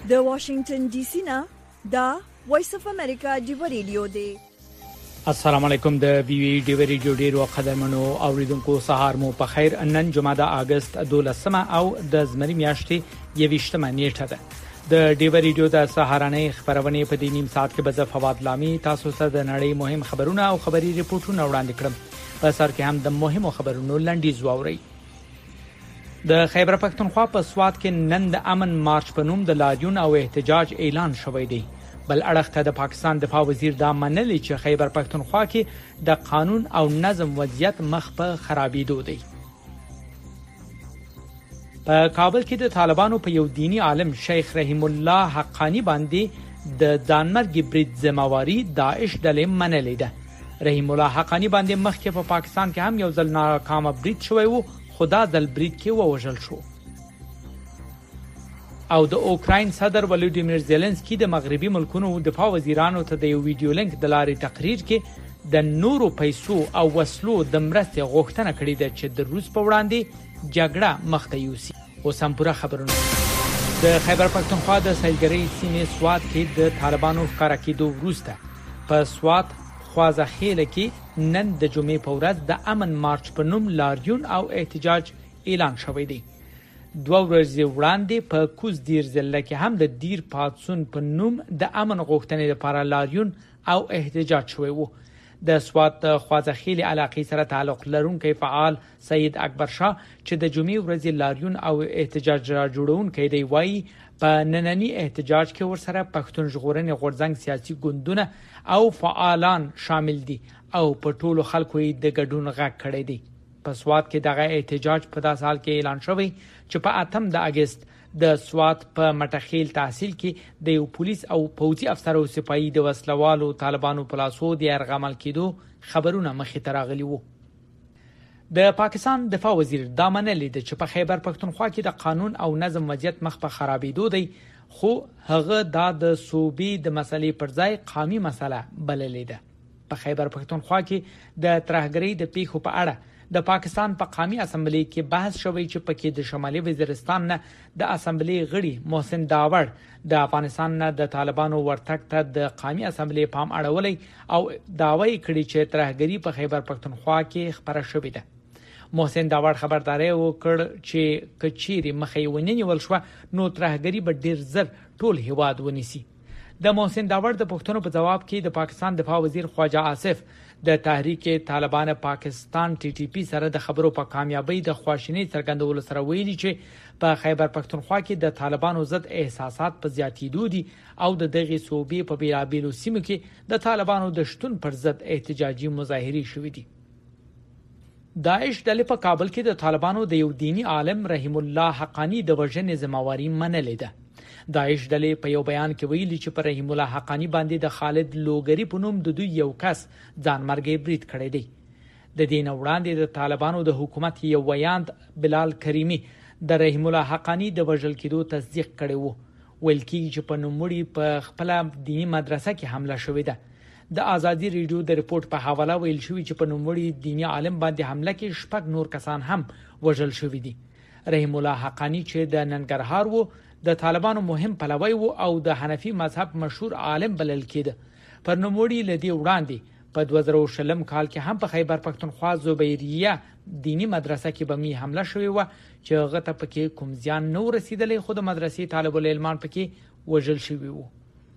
د واشنگټن ډي سي نه دا وایس اف امریکا دی ریډیو دی. السلام علیکم. د وی وی ډی ریډیو ډیرو قدرمنو اوریدونکو سهار مو په خیر. نن جمعه اگست 12 او د زمری میاشتې 28 نیټه ده. د ډی ریډیو د سهارنۍ خبرونه په دې نیم ساعت کې به فواد لامي تاسو سره د نړۍ مهم خبرونه او خبري ریپورتونه وړاندې کړم. په سر کې هم د مهمو خبرونو لنډیز واوري. د خیبر پښتونخوا په سوات کې نن د امن مارچ په نوم د لاریون او احتجاج اعلان شوی دی. بل اړخ ته د پاکستان دفاع وزیر دا منلي چې خیبر پښتونخوا کې د قانون او نظم وضعیت مخ په خرابېدو دی. په کابل کې د طالبانو په یو دینی عالم شیخ رحیم الله حقانی باندې د دانمرګ برید ذمہواری داعش ډلې منلې ده. رحیم الله حقانی باندې مخکې په پاکستان کې هم یو ځل ناکام برید شوی وو، خدا دل برید کې ووژل شو. او د اوکراین صدر ولودیمیر زيلنسکي د مغربي ملکونو دفاع وزیرانو ته د یو ویډیو لینک د لارې تقریر کې د نورو پیسو او وسلو د مرستې غوښتنه کړې ده چې د روس په وړاندې جګړه مخته یوسي. اوس هم پوره خبرونه. د خیبر پښتونخوا د سیلګرۍ سیمې سوات کې د طالبانو ښکارا کېدو وروسته په سوات خوازخیل کې نن د جمعې په ورځ د امن مارچ په نوم لاریون او احتجاج اعلان شوی دی. 2 ورځې وړاندې په کوز دیر ضلع کې هم د دیر پاتسون په نوم د امن غوښتنې لپاره لاریون او احتجاج شوی وو. د سوات خوازخیل علاقې سره تعلق لرونکي فعال سید اکبر شاه چې د جمعې ورځې لاریون او احتجاج را جوړونکي دی وایي په نننی احتجاج کې ورسره پښتون ژغورنې غورځنګ سیاسي ګوندونه او فعالان شامل دي او په ټولو خلکو یې د ګډون غږ کړی دی. په سوات کې دغه احتجاج په داس حال کې اعلان شوی چې په 8 د اگست د سوات په مټخیل تحصیل کې د یو پولیس او پوځي افسر او سپایي د وسلوالو طالبانو په لاسو د يرغمل کېدو خبرونه مخې ته راغلي وو. د پاکستان دفاع وزیر دا منلي چې په خیبر پښتونخوا کې د قانون او نظم وضعیت مخ په خرابېدو دی، خو هغه د صوبې د مسلې پر ځای قومي مسله بللې ده. په خیبر پښتونخوا کې د ترهګرۍ د پیښو په اړه د پاکستان په قومي اسمبلی کې بحث شوی چې پکې د شمالي وزیرستان نه د اسمبلی غړي محسن داور د افغانستان نه د طالبانو ورتګ ته د قومي اسمبلی پام اړولې او داوی کړی چې ترهګری په خیبر پښتونخوا کې خبره شوې ده. محسن داور خبرداري وکړ چې کچيري مخې ونیول شو نو ترهګری به ډیر زر ټول هواد ونیسي. د محسن داور د پښتنو په جواب کې د پاکستان دفاع وزیر خواجه آصف د تحریک طالبان پاکستان ټي ټي پی سره د خبرو په کامیابی د خواشینی څرګندولو سره ویلي چې په خیبر پښتونخوا کې د طالبانو ضد احساسات په زیاتېدو دي او د دغه صوبې په بیلابیلو سیمو کې د طالبانو د شتون پر ضد احتجاجي مظاهرې شوې دي. داعش ډلې په کابل کې د طالبانو د یو دینی عالم رحیم الله حقانی د وژنې ذمہواری منلې ده. داعش ډلې په یو بیان کې ویلي چې پر رحیم الله حقانی باندې د خالد لوګری په نوم د دوی یو کس ځانمرګي برید کړی دی. د دین وړاندې د طالبانو د حکومت یو ویاند بلال کریمی د رحیم الله حقانی د وژل کېدو تصدیق کړی وو. ویل کېږي چې په نوموړي په خپل دینی مدرسه کې حمله شوې ده. د ازادي ریډیو د ریپورت په حواله ویل شوی چې په نوموړي دینی عالم باندې حمله کې 6 نور کسان هم وژل شوی دي. رحیم الله حقانی چې د ننګرهار وو د طالبانو مهم پلوی وو او د حنفي مذهب مشهور عالم بلل کېده. پر نوموړي لدی وړاندې په 2020 کال کې هم په خیبر پښتونخوا زبیریه دینی مدرسه کې بمی حمله شوې و چې هغه ته پکې کوم ځان نو رسیدلې، خود مدرسې طالب العلمان پکې وژل شوی وو.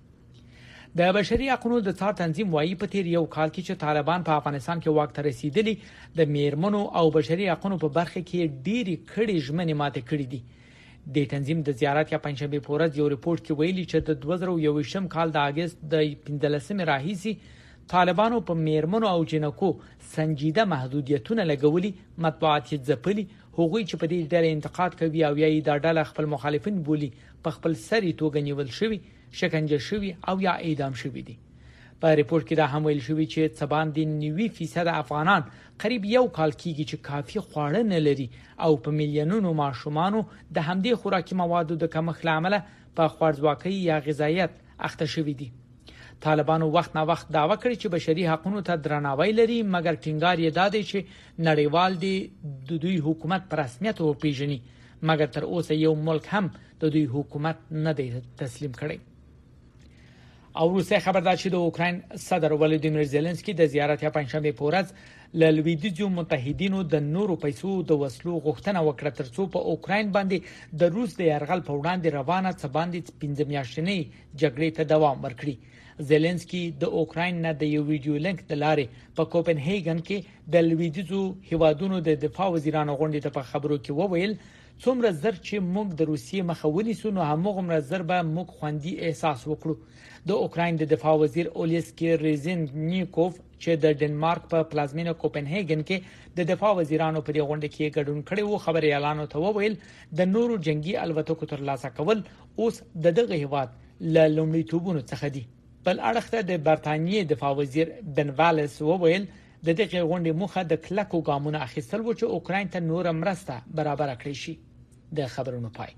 د بشري حقوقو د څار تنظیم وایي په تیر یو کال کې چې طالبان په افغانستان کې واک ته رسیدلی د میرمنو او بشري حقوقو په برخه کې ډېری کړي ژمنې ماته کړې دي. د تنظیم د زیارت یا پنځشنبه په ورځ یو ریپورت کې ویلي چې د 2021 کال د اگست د 15 راهیسي طالبانو په میرمنو او جنکو سنجیده محدودیتونه لګولي، مطبوعات ځپلي، هغوی چې په دې ډول انتقاد کوي او یا د ډله خپل مخالفین بولي په خپل سری توګه نیول شوی، شکنجه شوی او یا اعدام شوی دي. په ریپورت کې دا هم ویل شوی چې څبان د 90% افغانان قریب یو کال کېږي چې کافي خواړه نه لري او په میلیونونو ماشومان د همدې خوراکي موادو د کمښت لامل په خوارځواکۍ یا غذایت اخته شوی دي. طالبانو وخت نه وخت داوا کړی چې بشري حقوقو ته درناوی لري، مګر ټینګار یې دادی چې نړیوال د دوی حکومت پر رسمیت او پیژني. مګر تر اوسه یو ملک هم د دوی حکومت نه دی تسلیم کړی. او روسي خبردار چې د اوکراین صدر ولادیمیر زيلنسکي د زیارت یا پنځشنبه په ورځ له لویدیځو متحدینو د نورو پیسو د وسلو غوښتنه وکړه ترڅو په اوکراین باندې د روس د یرغل په وړاندې روانه څه باندې 15 میاشتنۍ جګړې ته دوام ورکړي. زيلنسکي د اوکراین نه د یو ویډیو لینک د لارې په کوپنهیګن کې د لویدیځو هیوادونو د دفاع وزیرانو غونډې ته په خبرو کې وویل څومره زر چې موږ د روسیې مخه ونیسو نو همغومره زر به موږ خوندي احساس وکړو. د اوکراین د دفاع وزیر اولیسکی ریزنیکوف چې د ډنمارک په پلازمینه کوپنهیګن کې د دفاع وزیرانو په غونډه کې ګډون کړي وو خبري اعلان ته وویل د نورو جنگي الوتکو تر لاسه کول اوس د دغه هیواد له لومړیتوبونو څخه دي. بل اړخته د برتانیې دفاع وزیر بن والس وویل د دغه غونډې مخه د کلکو ګامونو اخیستل و چې اوکراین ته نور مرسته برابر کړي شي. د خبرونو پای.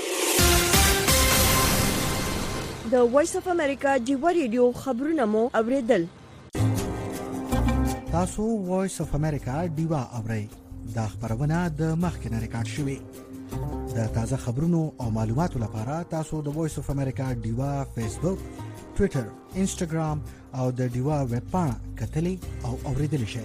د وایس اف امریکا جیو ریډیو خبرونه مو اوریدل. تاسو وایس اف امریکا دیوا اورئ. دا خبرونه د مخکنه ریکارډ شوې. د تازه خبرونو او معلوماتو لپاره تاسو د وایس اف امریکا دیوا فیسبوک، ټوئیټر، انسټاګرام او د دیوا ویب پاڼه کتلې او اوریدل شئ.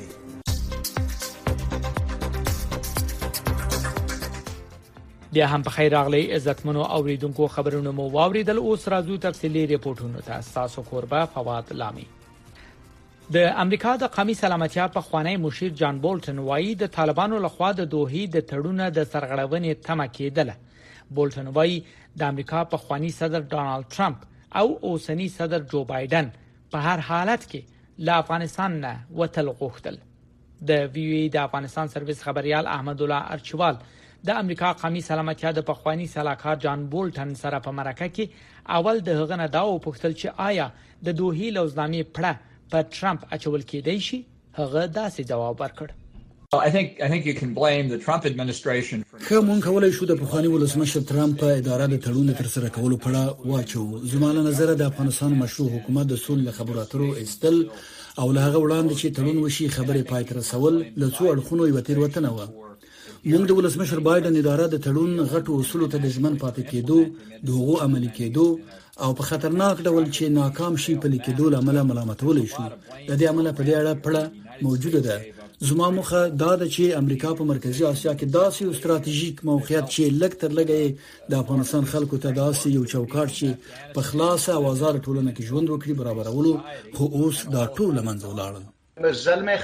بیا هم په خیر راغلی عزتمنو اوریدونکو خبرونه مو واوریدل. اوس راځو تفصیلی ریپورتونو ته. تاسو کوربه فواد لامی. د امریکا د قومي سلامتیا په خوانی مشیر جان بولټن وایي د طالبانو لخوا د دوحې د تړون د سرغړونې تمه کېدله. بولټن وایي د امریکا په خوانی صدر ډانلډ ټرمپ او اوسنی صدر جو بایدن په هر حالت کې له افغانستان نه وتل غوښتل. د وی ای د افغانستان سرویس خبريال احمد الله ارچوال د امریکا قومي سلامتیا د پخوانی سلاکار جان بولټن سره په مرکه کې اول د هغه نه دا وپوښتل چې آیا د دوحې لوزنامې پړه په ټرمپ اچول کېدای شي. هغه داسې جواب ورکړ. I think you can blame the Trump administration for مونږ کولای شو د پخوانی ولسمشر ترامپ په اداره د تړون تر سره کولو پړه واچو. زموږ نظر د افغانستان مشروع حکومت د سول خبرو اترو استل او له هغه وړاندې چې تړون وشي خبرې پای ته رسول له څو اړخونو یو تیر وطن و. موږ د ولسمشر بایدن اداره د تړون غټو اصولو ته د ژمن پاتې کېدو، دغه عملي کېدو او په خطرناک ډول چې ناکام شي په لیکدو لامل ملامتول شو. د دې عمل په دې اړه پړه موجوده ده. زما مخه دا ده چې امریکا په مرکزی اسیا کې داسې یو ستراتیژیک موقعیت چې لږ تر لږه د افغانستان خلکو ته داسې یو چوکاټ چې په خلاص او آزاد ټولنه کې ژوند وکړي برابرولو، خو اوس دا ټول منځ ولاړل. زلمی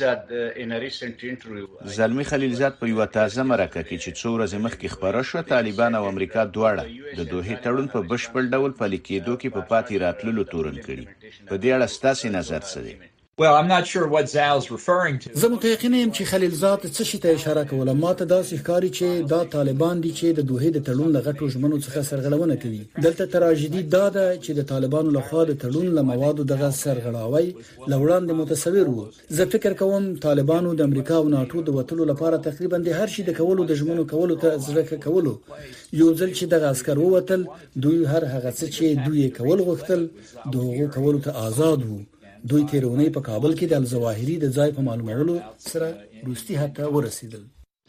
خلیلزاد په یو تازه مرکه کې چې څو ورځې مخکې خبره شو طالبان او امریکا دواړه د دوحې تړون په بشپړ ډول پلي کېدو کې په پاتې راتللو تورن کړي. په دې اړه ستاسو نظر څه دی؟ Well, I'm not sure what Zal's referring to. زه متأکد یم چې خلیلزاد څه شي ته اشاره کوله. ماته دا ښکاري چې دا طالبان دي چې د دوحې د تړون له غټو ژمنو څخه سرغړونه کوي. دلته تراژیدي دا ده چې د طالبانو لخوا د تړون له موادو دغه سرغړاوی لوړاندې متصور وو. زه فکر کوم طالبانو د امریکا او ناتو د وټلو لپاره تقریبا د هر شي د کولو د ژمنو کولو ته ځکه کولو. یو ځل چې دغه عسكر ووتل دوی هر هغه څه چې دوی کول غوښتل دغه کولو ته آزاد وو. دوی تیرونی په کابل کې د الزواهری د ځای په معلومولو سره روستي حتی ورسېدل.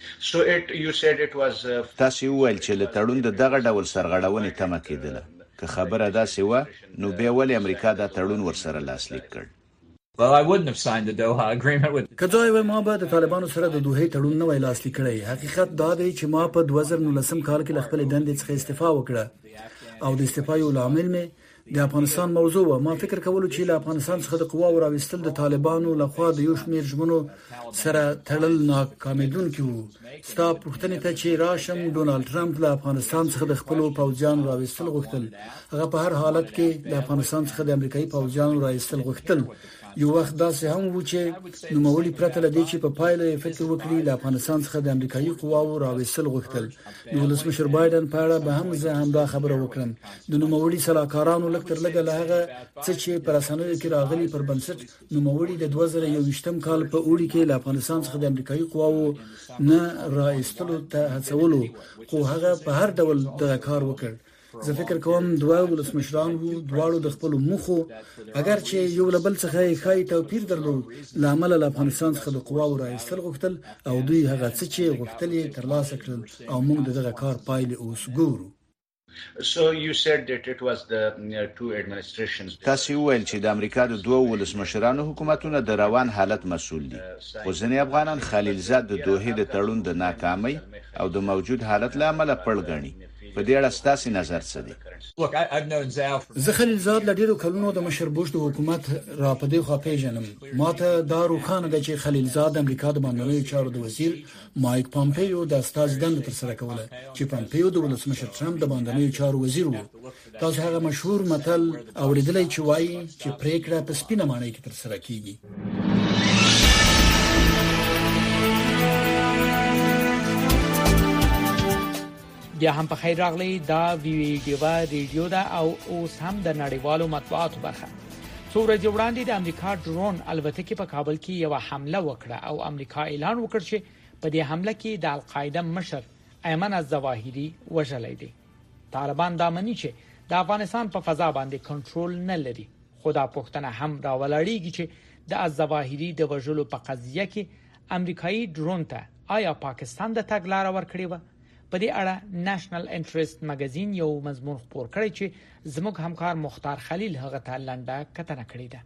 تاسو ویل چې له تړون د دغه ډول سرغړونې تمه کېدله. که خبره داسې و نو بیا ولې امریکا دا تړون ورسره لاسلیک کړ؟ Well, I wouldn't have signed the Doha agreement with. کله وای ما به د طالبانو سره د دوحې تړون نه وای لاسلیک کړی. حقیقت دا دی چې ما په 2019 کال کې خپل دندې څخه استعفا وکړه او د استعفا یو عامل مې د افغانستان موضوع و. ما فکر کولو چې له افغانستان څخه د قواو راوستل د طالبانو لخوا د یو شمېر ژمنو سره تړل ناکامېدونکي وو. ستا پوښتنې ته چې راشم، ډونالډ ټرمپ له افغانستان څخه د خپلو پوځیانو راوستل غوښتل. هغه په هر حالت کې د افغانستان څخه د امریکایي پوځیانو راوستل غوښتل. یو وخت داسې هم و چې نوموړي پرته لدی چې په پایله فکر وکړي له افغانستان څخه د امریکایي قواو راوستل غوښتل. د ولسمشر بایدن په اړه به هم زه همدا خبره وکړم. د نوموړي سلاکارانو لږ تر لږه له هغه څه چې پر اسانه کې راغلي پر بنسټ نوموړي د 2021 کال په اوړي کې له افغانستان څخه د امریکایي قواو نه راوستلو ته هڅولو، خو هغه په هر ډول د کار وکړ. زه فکر کوم دوه ولسمشران وو، دواړو د خپل مخو اگر چې یو لبل څخه خای توپیر درلود، لامل له افغانستان څخه د قواو راایستل غوښتل او دوی هغه څه چې غوښتل یې ترلاسه کړل او موږ دغه کار پایله اوس ګورو. So you said that it was the two administrations. تاسو ویل چې د امریکا د دوه ولسمشرانو حکومتونه د روان حالت مسؤل دي. خو ځینې افغانان خلیلزاد د دوحې د تړون د ناکامۍ او د موجود حالت له امله پړ ګڼي. په دې اړه ستاسو نظر څه دی؟ Look, I've known Zao for... زه خلیلزاد له ډیرو کلونو د مشر بوش د حکومت را پدې خوا پیژنم. ماته دا روښانه ده چې خلیلزاد د امریکا د بهرنیو چارو د وزیر مایک پامپیو د استاذ دنده تر سره کوله چې پامپیو د ولسمشر ټرمپ د بهرنیو چارو وزیر و. تاسو هغه مشهور متل اوریدلای چې وایي چې پریکړه په سپینه معنی کې تر سره کیږي. بیا هم په خیر راغلی. دا ویډیو ریډیو دا او اوس هم د نړیوالو مطبوعاتو برخه. څو ورځې وړاندې د امریکا ډرون البتکې په کابل کې یو حمله وکړه او امریکا اعلان وکړ چې په دې حمله کې د القاعده مشر ایمن الظواهری وژلی دی. طالبان دا مني چې د افغانستان په فضا باندې کنټرول نه لري. خدا پښتنه هم راولړیږي چې د الظواهری د وژلو په قضیه کې امریکایي ډرون ته آیا پاکستان د تګ لار ورکړي و؟ په دې اړه نېشنل انټرست مګزین یو مضمون خپور کړی چې زموږ همکار مختار خلیل هغه ته لنډه کتنه کړې ده.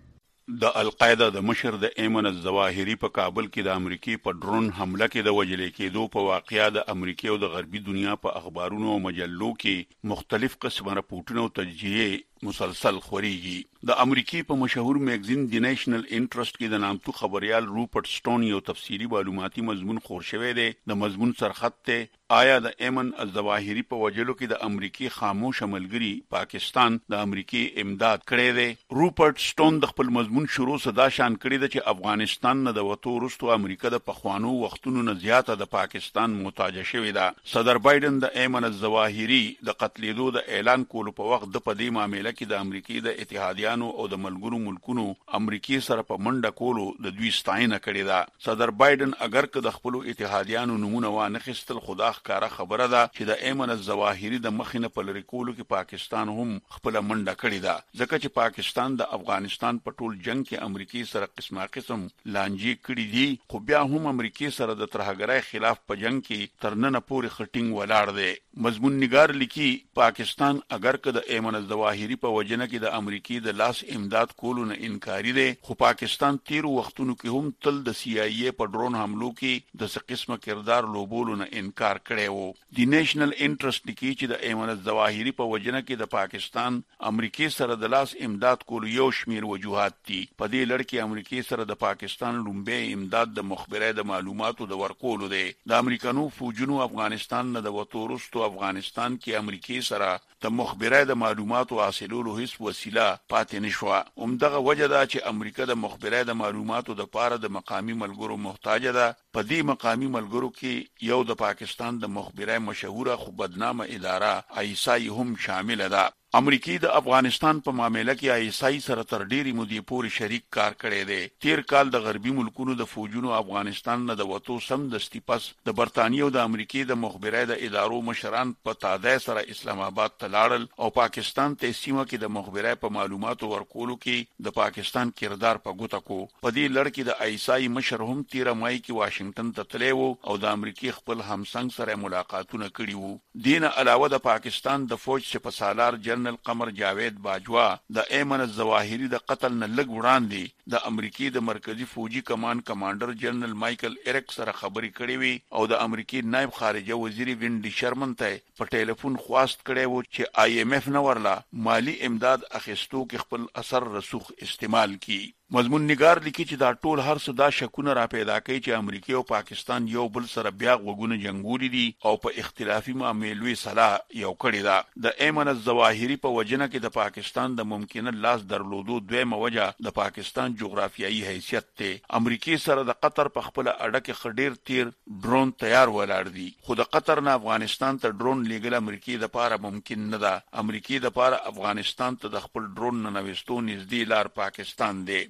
د القاعده د مشر د ایمن الظواهری په کابل کې د امریکای په ډرون حمله کې د وجلې کېدو په واقعیا د امریکای او د غربي دنیا په اخبارونو او مجلو کې مختلف قسمه راپورټونه او تجزیه مسلسل خوريږي. د امریکای په مشهور میگزین د نېشنل انټرست کې د نامتو خبريال روپرټ سټون یو تفصیلی معلوماتي مضمون خور شوی دی. د مضمون سرخط ته آیا د ایمن الظواهری په وجلو کې د امریکای خاموش ملګری پاکستان د امریکای امداد کړی دی. روپرټ سټون د خپل مضمون شروع صدا شان کړی دی چې افغانستان نه د وټو وروسته امریکا د پخوانو وختونو نه زیاته د پاکستان محتاج شوی ده. صدر بایدن د ایمن الظواهری د قتلېدو د اعلان کولو په وخت د پدې معاملې کې د امریکای د اتحادیانو او د ملګرو ملکونو امریکای سره په منډه کولو د دوی ستاینه کړې ده. صدر بایدن اگر که د خپل اتحادیانو نمونه وانه خستل خدا ښکارا خبره ده چې د ایمن الظواهری د مخینه په لری کولو کې پاکستان هم خپل منډه کړې ده، ځکه چې پاکستان د افغانستان په ټول جنگ کې امریکای سره قسم لانجې کړې دي، خو بیا هم امریکای سره د ترهګرۍ خلاف په جنگ کې ترننه پورې خټینګ ولاړ دی. مضمون نگار لیکي پاکستان اگر که د ایمن الظواهری په وجنه کې د امریکای د لاس امداد کولو نه انکاری دی، خو پاکستان تیرو وختونو کې هم تل د CIA په ډرون حملو کې د څه قسمه کردار لوبولو نه انکار کړی وو. د نېشنل انټرست لیکي چې د ایمن الظواهری په وجنه کې د پاکستان امریکای سره د لاس امداد کولو یو شمیر وجوهات دي. په دې لړ کې امریکای سره د پاکستان لومبه امداد د مخبري د معلوماتو د ورکولو دی. د امریکانو فوجونو افغانستان نه د وټورستو افغانستان کې امریکای سره د مخبري د معلوماتو حاصلولو هیڅ وسیله پاتې نشوه. همدغه وجه ده چې امریکا د مخبري د معلوماتو د پاره د مقامی ملګرو محتاج ده. په دې مقامی ملګرو کې یو د پاکستان د مخبري مشهوره خو بدنامه اداره ISI هم شامل ده. امریکای د افغانستان په معاملې کې ISI سره تر ډیرې مودې پورې شریک کار کړی دی. تیر کال د غربي ملکونو د فوجونو افغانستان نه د وټو سم د استپاس د برتانیې او د امریکای د مخبري د ادارو مشران په تادای سره اسلام آباد ته لاړل او پاکستان ته سیمه کې د مخبري په معلوماتو ورکولو کې د پاکستان کردار په ګوته کو. په دې لړ کې د ISI مشر هم 13 مای کې واشنگټن ته تللی وو او د امریکای خپل همسنګ سره ملاقاتونه کړي وو. دین علاوه د پاکستان د فوج سپهسالار جنرال قمر جاوید باجوا د ایمن الظواهری د قتل نه لږ وړاندې د امریکای د مرکزی فوجي کمان کمانډر جنرال مایکل ایرک سره خبرې کړې وي او د امریکای نائب خارجه وزیر وینډي شرمن ته په ټلیفون خواست کړی وو چې IMF نه ورلا مالی امداد اخیستو کې خپل اثر رسوخ استعمال کړي. مضمون نگار لیکي چې دا ټول هر څه دا شکونه را پیدا کوي چې امریکا او پاکستان یو بل سره بیا غوګونه جنگولي دي او په اختلافي معاملې صلاح یو کړی دا. د ایمن الظواهری په وجنه کې د پاکستان د ممکنه لاس درلودو دویمه وجه د پاکستان جغرافیایي حیثیت ته. امریکا سره د قطر په خپل اړه کې خډیر تیر ډرون تیار ولاړ دي، خو د قطر نه افغانستان ته ډرون لیږل امریکا د پاره ممکن نه ده. امریکا د پاره افغانستان ته د خپل ډرون نه نوښتو نږدې لار پاکستان دی.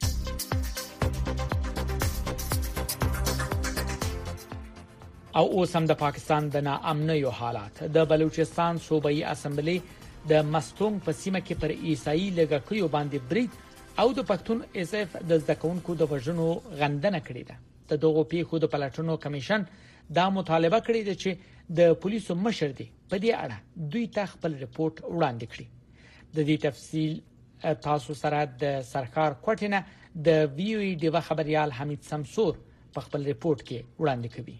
او اوس هم د پاکستان د ناامنیو حالات. د بلوچستان صوبایي اسمبلی د مستونګ په سیمه کې پر عیسائی لږکیو باندې برید او د پښتون اس اف د ځکونکو د وژنو غندنه کړې ده. د دغو پیښو د پلټنو کمیشن دا مطالبه کړې ده چې د پولیسو مشر دی په دې اړه دوی ته خپل رپورت وړاندې کړي. د دې تفصیل تاسو سره د سرکار کوټینه د وی او ای ډیوا خبريال حمید سمسور په خپل رپورت کې وړاندې کوي.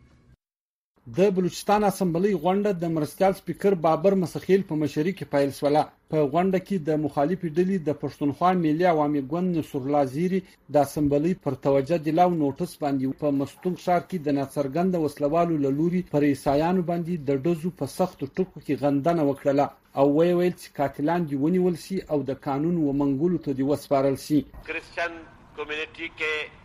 د بلوچستان اسمبلی غونډه د مرستیال سپیکر بابر مسخیل په مشرۍ کې پیل شوه. په غونډه کې د مخالفي ډلې د پښتونخوا ملي عوامي ګوند نصرالله زیری د اسمبلی پر توجه دلاو نوټس باندې په مستونګ ښار کې د ناڅرګند وسلوالو لوري پر عیسایانو باندې د ډزو په سخت ټکو کې غندنه وکړه او ویل چې قاتلان دی ونیول شي او د قانون ومنګولو ته دی وسپارل شي. کرسچن کمیونټي کې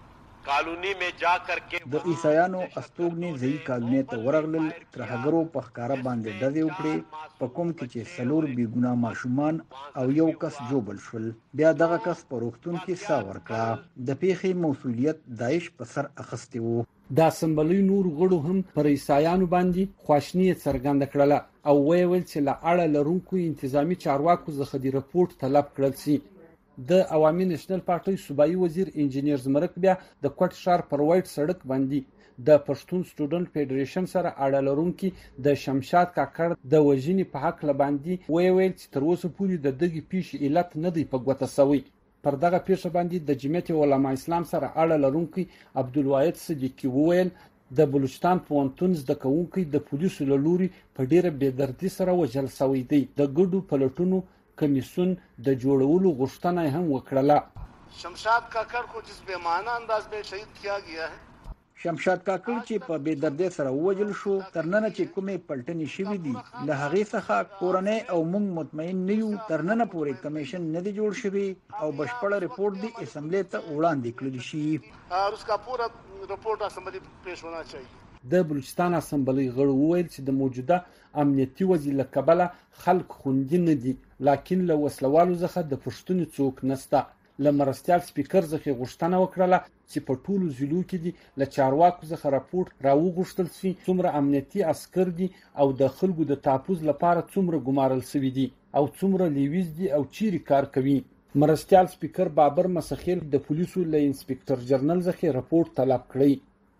کالونی میں جا کر کے د عیسایانو استوګنی ځای کالونی ته ورغلل، ترهګرو په ښکارا باندې ډزې وکړې، په کوم کې چې سلور بی ګناه ماشومان او یو کس جوبل شول. بیا دغه کس په روغتون کې سا ورکړه. د پیښې مسؤلیت داعش په سر اخیستی وو. د اسمبلی نور غړو هم پر عیسایانو باندې خواشنی څرګنده کړله او ویل چې لا اړه لرونکو انتظامی چارواکو څخه د رپورت طلب کړل شي. د عوامي نېشنل پارټي صوبایي وزیر انجینیر زمرک بیا د کوټ ښار پر وایټ سړک باندې د پښتون سټوډنټ فدریشن سره اړه لرونکي د شمشاد کاکړ د وژنې په حق لباندې ویل چې تر اوسه پورې د دغې پیښې علت نه دی په ګوته شوی. پر دغه پیښه باندې د جمعیت علما اسلام سره اړه لرونکي عبدالواحد صدیقي وویل د بلوچستان پوهنتون زده کوونکي د پولیسو له لوري په ډیره بېدردي سره وژل شوی دی. د ګډو پلټونو کمیسیون د جوړولو غوښتنه هم وکړه. شمشاد کاکړ کو جس بیمانه انداز میں شهید کیا گیا ہے. شمشاد کاکړ چې په بې دردۍ سره ووژل شو، ترننه چې کومې پلټنې شوې دي له هغې څخه کورنۍ او موږ مطمئن نه یو. ترننه پورې کمیشن نه دی جوړ شوی او بشپړ رپورت دی اسمبلی ته وړاندې کړل شي اور اس کا پورا رپورٹ اسمبلی پیش ہونا چاہیے. د بلوچستان اسمبلی غړو وویل چې د موجوده امنیتي وضعیت له کبله خلک خوندي نه دي، لکن له وسلوالو څخه د پښتون څوک نشته. له مرستیال سپیکر څخه غوښتنه وکړه چې په ټولو ضلعو کې دي له چارواکو څخه راپورټ راوغوښتل شي څومره امنیتي عسكر دي او د خلکو د تحفظ لپاره څومره ګمارل شوي دي او څومره لیویز دي او چیرې کار کوي. مرستیال سپیکر بابر مسخیل د پولیسو له انسپکټر جنرال څخه راپورټ طلب کړی.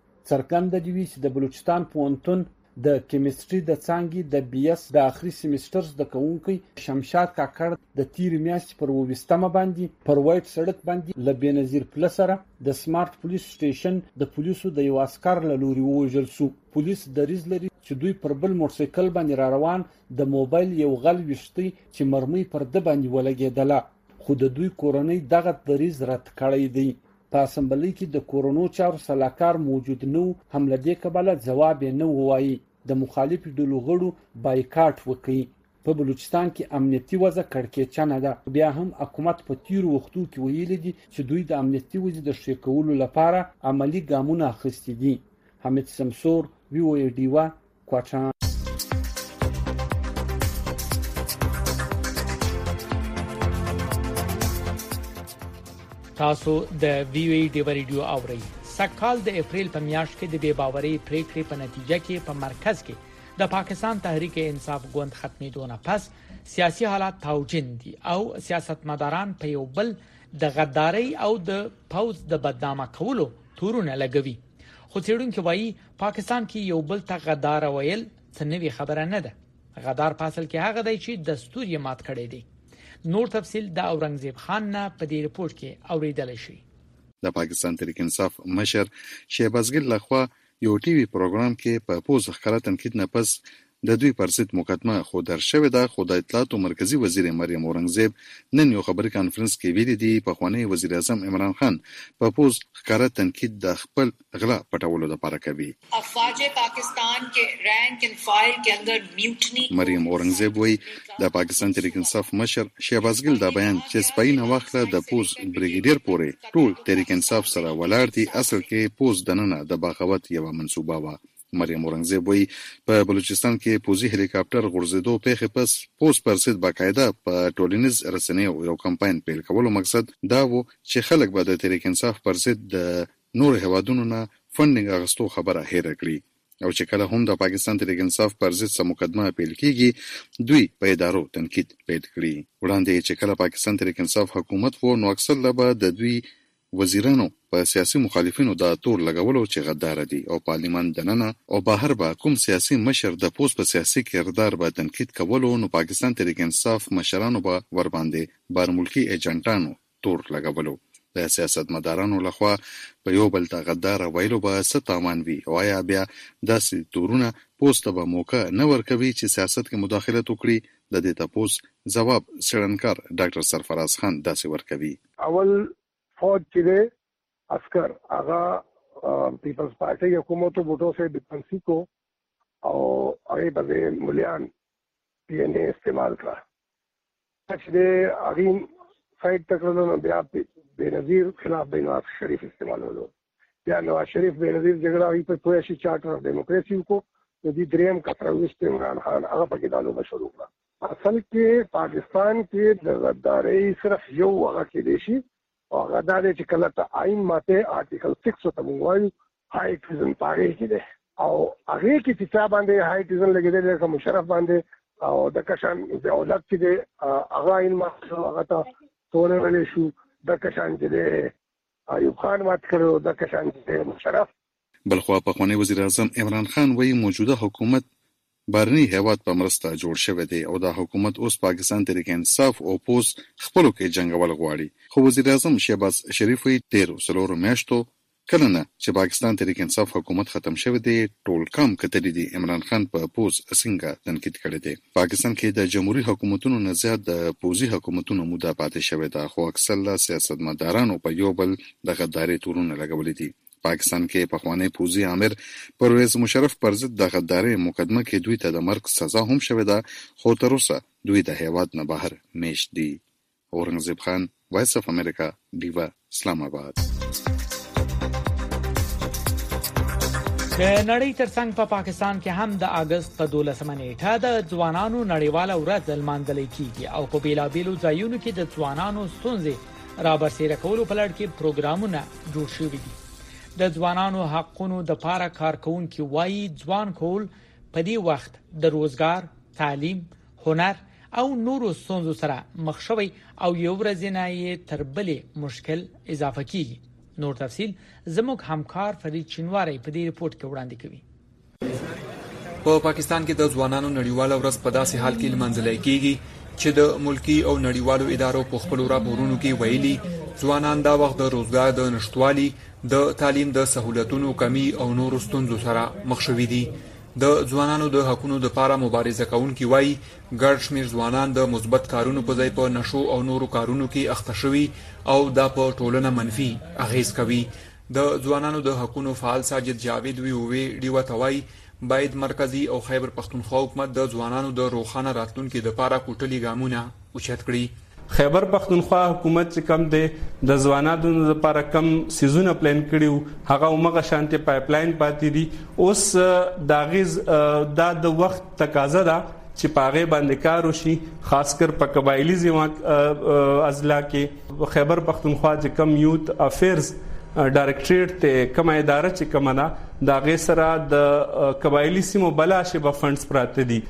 څرګنده دی چې د بلوچستان پوهنتون د کیمستري د څانګې د بي اس د اخري سیمستر زده کوونکی شمشاد کاکړ د تیر میاشتې پر 20 باندې پر وایټ سړک باندې له بېنظیر پله سره د سمارټ پولیس سټیشن د پولیسو د یو عسکر له لوري ووژل شو. پولیس دریځ لري چې دوی پر بل موټرسایکل باندې را روان د موبایل یو غل ویشتي چې مرمۍ پر د باندې ولګېدله، خو د دوی کورنۍ دغه دریځ رد کړی دی. په اسمبلی کې د کورونو چارو سلاکار موجود نو هم لدې کبله جواب نه وایي. د مخالف ډلو غړو بایکاټ وکړي. په بلوچستان کې امنیتي وضع کړکېچنه ده. بیا هم حکومت په تیرو وختو کې ویلي دي چې دوی د امنیتي وضع د ښه کولو لپاره عملی ګامونه اخیستي دي. حمید سمسور، وی او ای ډیوا، کوټه. تاسو د وی او ای ډیوا ریډیو اورئ. سکهال د اپریل په میاشت کې د بې باورۍ پریکړې په نتیجه کې په مرکز کې د پاکستان تحریک انصاف ګوند ختمېدو نه پس سیاسي حالات تاوجین دي او سیاستمداران په یو بل د غدارۍ او د پوز د بدنامه کولو تورونه لګوي. خو څېړونکي وایي پاکستان کې یو بل ته غدار ویل څه نوې خبره نه ده. غدار په اصل کې هغه دی چې دستور یې مات کړی دی. نور تفصیل د اورنګزیب خان نه په دې رپورت کې اوریدل شي. د پاکستان تحریک انصاف مشر شهباز ګل لخوا یو ټي وي پروګرام کې په پوز ښکاره تنقید نه پس د دوی پر ضد مقدمه خودر شوې ده. خو د اطلاعات مرکزی وزیر مریم اورنګزیب نن یو خبري کانفرنس کې ویلي دی په خوانی وزیر اعظم عمران خان په پوز ښکاره تنقید د خپل غلا پټولو لپاره کوي. افواج پاکستان کې رینک اینڈ فائل کې اندر میوټنی. مریم اورنګزیب وایي د پاکستان تحریک انصاف مشر شهباز ګل دا بیان چې سپای نه واخله د پوز بریګیډیر پورې ټول تحریک انصاف سره ولاړ دي. اصل کې پوز دننه د بغاوت یو منسوبه و. مریم اورنګزیب وایي په بلوچستان کې پوزي هلیکاپټر غورځېدو پیښې پس پوز پر ضد باقاعده په ټولنیز رسنیو یو کمپاین پیل کولو مقصد دا و چې خلک به د تحریک انصاف پر ضد د نور هوادونو نه فندینګ اغستو خبره هېره کړي. او چې کله هم د پاکستان تحریک انصاف پر ضد څه مقدمه پیل کیږي دوی په ادارو تنقید پیل کړي. وړاندې چې کله پاکستان تحریک انصاف حکومت وو نو اکثر لبا د دوی وزیرانو په سیاسي مخالفینو دا تور لګولو چې غدار دي او پارلیمان دننه او بهر به کوم سیاسي مشر د پوس په سیاسي کردار به تنقید کولو نو پاکستان تحریک انصاف مشرانو به ور باندې بار ملکی ایجنټانو تور لګولو. د سیاستمدارانو لخوا په یو بل ته غدار ویلو به ستامان وی او یا بیا داسې تورونه پوسټ به موقع نه ورکوي چې سیاست کې مداخلت وکړي. د دې تاسو جواب سړنکار ډاکټر سرفراز خان داسې ورکوي. اول فوج چې عسكر هغه پیپلز پارٹی حکومت بوټو سے ډیفنسی کو او هغه په مليان پی ان اے استعمال کړه چې هغه فایټ تکړه بیا بنظیر خلاف د نواز شریف استعمالولو. بیا نواز شریف بنظیر جګړه وی په توګه شي چارټر اف ډیموکراسي کو د دې دریم کترويست عمران خان هغه په دالو شروع کړه. اصل کې پاکستان کې د غدارۍ صرف یو هغه کې دي شي او غدارۍ چې کله ته آئین ماته آرټیکل 6 ته موږ هاي ټریزن پاره کې ده او هغه کې چې باندې هاي ټریزن لګیدل کوم مشرف باندې او د کشان د اولاد چې هغه آئین ماته هغه ته تورې ولې شو د کشان چې ایوب خان مات کړو د کشان چې مشرف. بلخوا پخوانی وزیر اعظم عمران خان وایي موجوده حکومت بارني هیواد په مرسته جوړ شوی دی او دا حکومت اوس پاکستان تحریک انصاف او پوس خپلو کې جنگول غواړي. خو وزیر اعظم شهباز شریف وایي 13 میاشتو کله نه چې پاکستان تحریک انصاف حکومت ختم شوی دی ټول کم کتلی دی عمران خان په پوز څنګه تنقید کړی دی. پاکستان کې د جمهوریت حکومتونو نه زیات د پوزي حکومتونو موده پاتې شوی دا خو اکثر سیاستمدارانو په یو بل د غداري تورونه لګولې دي. پاکستان کې پخوانی پوزي امیر پرویز مشرف پر ضد د غداري مقدمه کې دوی ته د مرګ سزا هم شوې ده خو تر اوسه دوی د هیواد نه بهر میشت دي. اورنګزیب خان وایس اف امریکا دیوا اسلام آباد. د نړۍ ترڅنګ په پاکستان کې هم د اگست په 12 نیټه د ځوانانو نړیواله ورځ لمانځل کیږي او په بیلابیلو ځایونو کې د ځوانانو ستونزې را برسېره کولو په لړ کې پروګرامونه جوړ شوي دي. د ځوانانو حقونو د پاره کارکونکو وایي ځوان کول په دې وخت د روزګار، تعلیم، هنر او نورو ستونزو سره مخ شوی او یو ورځ نه یې تر بلې مشکل اضافه کیږي. نور تفصیل زموږ همکار فرید چینواری په دې ریپورت کې وړاندې کوي. په پاکستان کې د ځوانانو نړیواله ورځ په داسې حال کې لمانځل کیږي چې د ملکی او نړیوالو ادارو په خپل راپورونو کې ویلي ځوانان دا وخت د روزګار د نشټوالي، د تعلیم د سہولتونو کمی او نورو ستونزو سره مخ شوي دي. د ځوانانو د حقوقو لپاره مبارزه کوونکي وایي ګډ شمیر ځوانان د مثبت کارونو په ځای په نشو او نورو کارونو کې اخته شوي او دا په ټولنه منفي اغیز کوي. د ځوانانو د حقوقو فعال ساجد جاوید وی ډیوه توای باید مرکزی او خیبر پختونخوا حکومت د ځوانانو د روخانه راتلونکو لپاره کوټلي ګامونه اوچت کړي. خیبر پختونخوا حکومت چې کم دی د ځوانانو لپاره کم سيزونه پلان کړیو هغه عمره شانتي پایپلاین پاتې دي. اوس دا غیز د وخت تقاضا ده چې پاغه باندې کار وشي خاص کر په قبایلی اضلاع کې. خیبر پختونخوا چې کم یوت افیرز ډایریکټریټ ته کوم اداره چې کومه ده دا غي سره د قبایلی سیمو بلاشه به فندز پراته دي.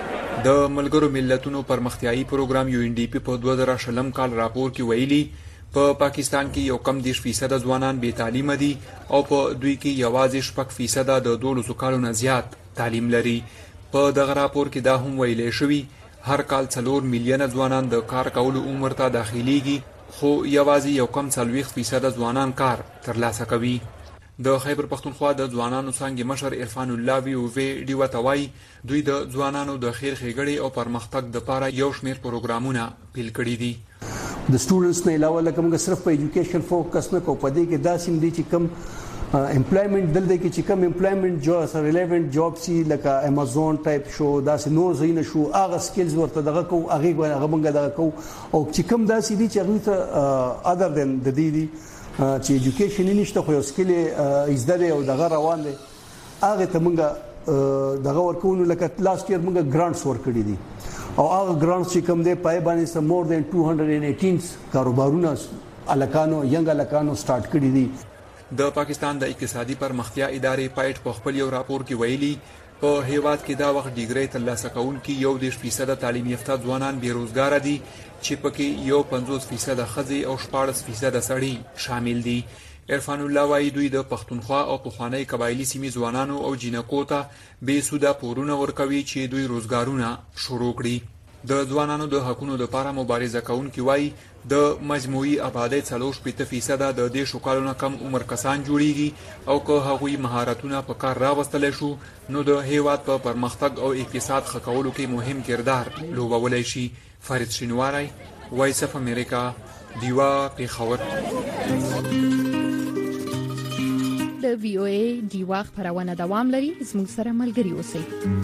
د ملګرو ملتونو پرمختیايي پروګرام یو ان ډي پی په 2000 کال راپور کې ویلي په پاکستان کې یو کم 10% ځوانان بې تعلیم دي او په دوی کې یوازې 6% د 12 کالو نه زیات تعلیم لري. په دغه راپور کې دا هم ویلې شوی هر کال 4 میلیون ځوانان د کار کولو عمر ته داخليږي خو یوازې یو کم 40% ځوانان کار ترلاسه کوي. د خیبر پختونخوا د ځوانانو څنګه مشر عرفان الله وی ډیوه توای دوی د ځوانانو د خیر ښېګړې او پرمختګ لپاره یو شمېر پروګرامونه پیل کړي دي. د سټوډنټس نه علاوه لکه موږ صرف په ایجوکیشن فوکس نه کوو، په دې کې داسې دي چې کم امپلایمنٹ دلته کې چې کم امپلایمنٹ جو سره ریلیونت جاب سي لکه امازون ټایپ شو داسې نور زینه شو هغه سکلز ورته دغه کو هغه موږ دغه کو او چې کم داسې دي چې هغه ته اذر دین د دې چې ایجوکیشن نشته خو یو سکل ازداده او دغه روان دي هغه ته موږ دغه ورکوونو لکه لاست ایئر موږ ګرانټس ورکړي دي او هغه ګرانټس چې کوم دی پای باندې سم مور دین 218 کاروبارونه الکانو ینګ الکانو سٹارټ کړي دي. د پاکستان د اقتصادي پرمختیا ادارې پایټ په خپل یو راپور کې ویلي په هیواد کې دا وخت ډیګری ترلاسه کوونکي 1% تعلیم یافته ځوانان بیروزګار دي چې پکې 50% ښځې او 14% سړي شامل دي. عرفان الله وايي دوی د پښتونخوا او پخوانی قبایلی سیمې ځوانانو او جنکو ته بې سوده پورونه ورکوي چې دوی روزګارونه شروع کړي. د ځوانانو د حقونو لپاره مبارزه کوونکي وايي د مجموعي آبادی 40% د دې شکالونو کم عمر کسان جوړیږي او که هغوی مهارتونه په کار راوستل شو نو د هیواد په پرمختګ او اقتصاد ښه کولو کې مهم کردار لوبولی شي. فرید شینواری، وایس اف امریکا، دیوا پیښور. د وی او ای دیوا خبرونه دوام لري، زموږ سره ملګري اوسئ.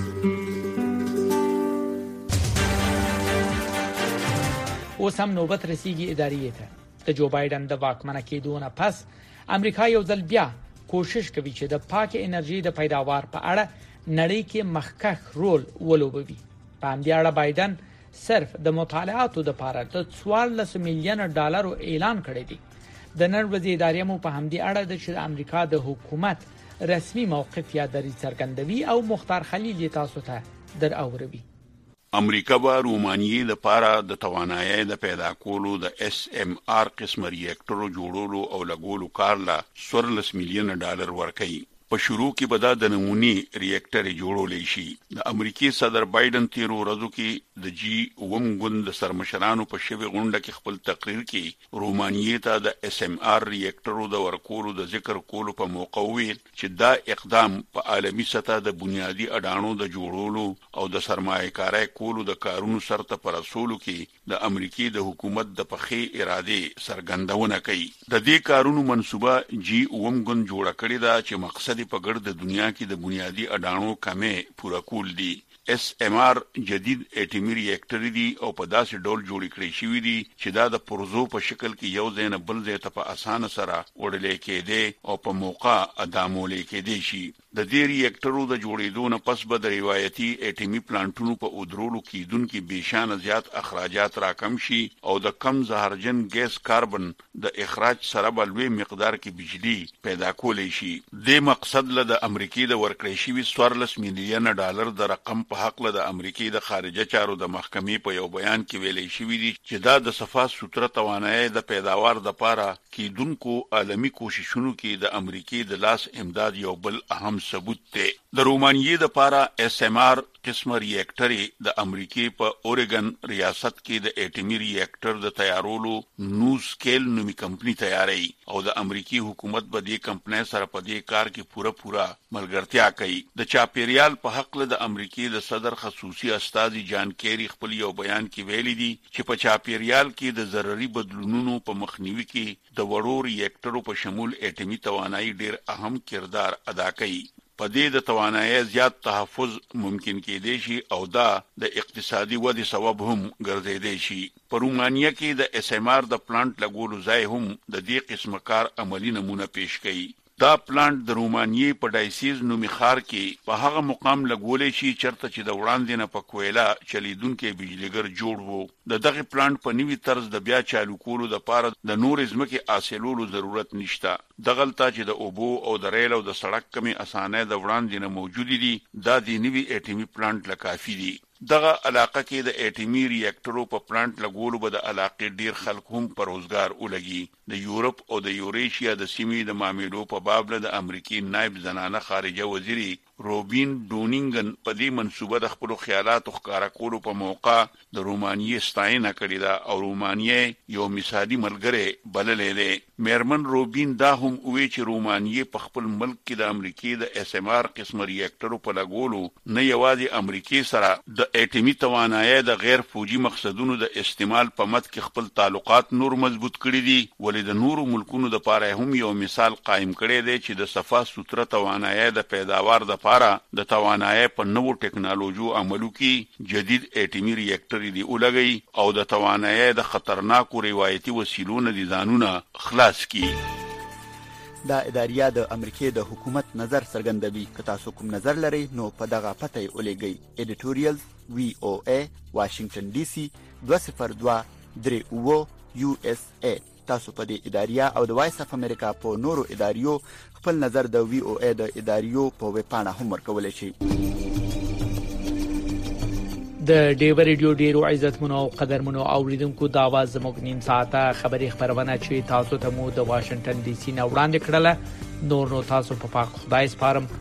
اوس هم نوبت رسیږي ادارې ته. د جو بایدن د واکمنه کېدو نه پس امریکا یو ځل بیا کوشش کوي چې د پاک انرژي د پیداوار په اړه نړۍ کې مخکښ رول ولوبوي. په همدې اړه بایدن صرف د مطالعاتو لپاره د 14 میلیون ډالرو اعلان کړی دی. د نن ورځې ادارې مو په همدې اړه د امریکا د حکومت رسمي موقف یا دریځ څرګندوي او مختار خلیل تاسو ته در اوروي. امریکا به رومانیې لپاره د توانایۍ د پیدا کولو د SMR قسم ریاکټورو جوړولو او لګولو کار لا 14 میلیون ډالر ورکړي. په شروع کې به دا د نمونی ریاکټر جوړولې شي. د امریکای صدر بایدن تیرو ورځو کې د G7 ګوند د سرمشرانو په شوی غونډه کې خپل تقریر کې رومانیې ته د SMR ریاکټرو د ورکولو د ذکر کولو په موقع ویل چې دا اقدام په عالمی سطح د بنیادی اډانو د جوړولو او د سرمایه‌کارۍ کولو د کارونو سرته پر رسولو کې د امریکای د حکومت د پخې اراده څرګندونه کوي. د دې کارونو منسوبه G7 ګوند جوړ کړی دا چې مقصد په ګرد د دنیا کې د بنیادی اډانو کمې پوره کول دي. SMR جدید اټومي ریاکټر دي او په داسې ډول جوړ کړی شوی دي چې دا د پرزو په شکل کې یو ځای نه بل ځای ته په اسانه سره وړل کېږي او په موقع ادامول کېږي شي. د دې ریاکټرو د جوړېدو نه پس به د روایتي اټومي پلانټونو په ودرولو کېدونکو بېشانه زیات اخراجات راکم شي او د کم زهرجن ګیس کاربن د اخراج سره به لوی مقدار کې بجلی پیدا کولی شي. د مقصد له د امریکای د ورکړې شوی 14 میلیون ډالر د رقم په حق له د امریکای د خارجه چارو د محکمې په یو بیان کې ویلي شوی دی چې دا د صفا سوتره توانایۍ د پیداوار د پاره کېدونکو عالمی کوششونو کې د امریکای د لاس امداد یو بل اهم ثبوت دی. د رومانیې د پاره SMR قسم ریاکټر د امریکای په اورګن ریاست کې د اټومي ریاکټر د تیارولو نو سکیل نومي کمپنی تیاری او د امریکای حکومت به د کمپنی سره په دې کار کې پوره ملګرتیا کوي. د چاپیریال په حق له د امریکای د صدر خصوصي استاذ جان کیری خپل یو بیان کې ویلي دي چې په چاپیریال کې د ضروري بدلونونو په مخنیوي کې د وړو ریاکټرو په شمول اټومي توانایي ډیر اهم کردار ادا کوي. په دې د توانایي زیات تحفظ ممکن کېدی شي او دا د اقتصادي ودې سبب هم ګرځېدی شي. په رومانیا کې د SMR د پلانټ لګولو ځای هم د دې قسم کار عملی نمونه پیش کړي. دا پلانټ د رومانیې په ډایسیز نومي ښار کې په هغه مقام لګولې شي چرته چې د وړاندې نه په کویلا چلیدونکو بجلیګر جوړ وو. د دغه پلانټ په نوي طرز د بیا چالو کولو د پاره د نور ځمکې حاصلولو ضرورت نشته. دغلته چې د اوبو او د ریل او د سړک کمی اسانه د وړاندې نه موجود دي دا د نوي اټومي پلانټ لکافي دي. دغه علاقه کې د اټومي ریاکټرو په پلانټ لګولو به د علاقې ډیر خلک هم پر روزګار ولګي. د یورپ او د یوریشیا د سیمې د معاملو په باب له د امریکای نائب زنانه خارجه وزیری روبین ډونینګن په دې منسوبه د خپل خیالات ښکارا کولو په موقع د رومانیې ستاینه کړې ده او رومانیې یو مثالي ملګری بللې ده. میرمن روبین دا هم وی چې رومانیې په خپل ملک کې د امریکای د SMR قسم ریاکټرو په لګولو نه یوازې امریکای سره د اټومي توانایي د غیر فوجي مقصدونو د استعمال په مت کې خپل تعلقات نور مضبوط کړي دي ولې د نورو ملکونو د پاره هم یو مثال قائم کړي دی چې د صفا سوتره توانایي د پیداوار د پاره د توانایي په نوو ټکنالوژي عملو کې جدید اټومي ریاکټر دی ولګي او د توانایي د خطرناکو روایتي وسیلونو د ځانونه خلاص کی. دا اداریا د امریکای د حکومت نظر څرګندوي. که تاسو کوم نظر لرئ نو په دغه پته ولېږئ. editorials VOA Washington DC 202 USA تاسو په دې اداریه او د وایس اف امریکا په نورو اداریو خپل نظر د وی او ای د اداریو په ویب پاڼه هم ورکولی شي. د ډیو ریډیو ډیرو عزتمنو او قدرمنو اوریدونکو دا आवाज زموږ نیم ساعته خبری خبرونه چې تاسو ته مو د واشنگټن ډي سي نه وړاندې کړله. نور نو تاسو په پاک خدای سپارم.